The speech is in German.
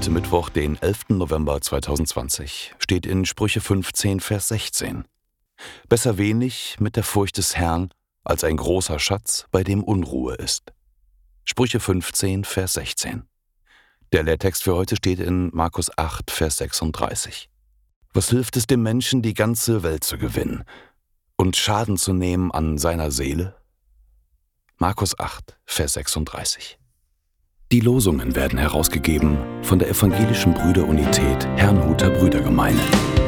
heute Mittwoch, den 11. November 2020, steht in Sprüche 15, Vers 16. Besser wenig mit der Furcht des Herrn, als ein großer Schatz, bei dem Unruhe ist. Sprüche 15, Vers 16. Der Lehrtext für heute steht in Markus 8, Vers 36. Was hilft es dem Menschen, die ganze Welt zu gewinnen und Schaden zu nehmen an seiner Seele? Markus 8, Vers 36. Die Losungen werden herausgegeben von der Evangelischen Brüderunität Herrnhuter Brüdergemeine.